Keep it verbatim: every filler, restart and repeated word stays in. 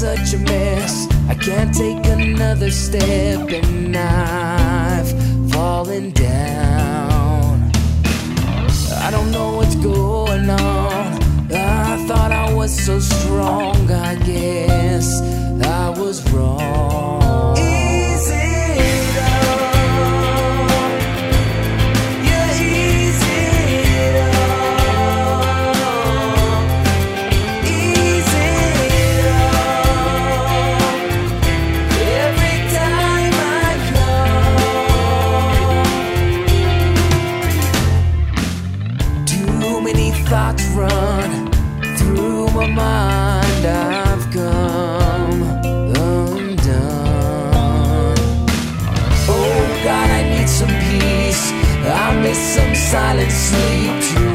such a mess. I can't take another step and I've fallen down. I don't know what's going on. I thought I was so strong. I guess I was wrong. Is it all? Yeah, is it all? Is it all? Every time I come, too many thoughts run through my mind. I've come undone. Oh God, I need some peace. I miss some silent sleep too.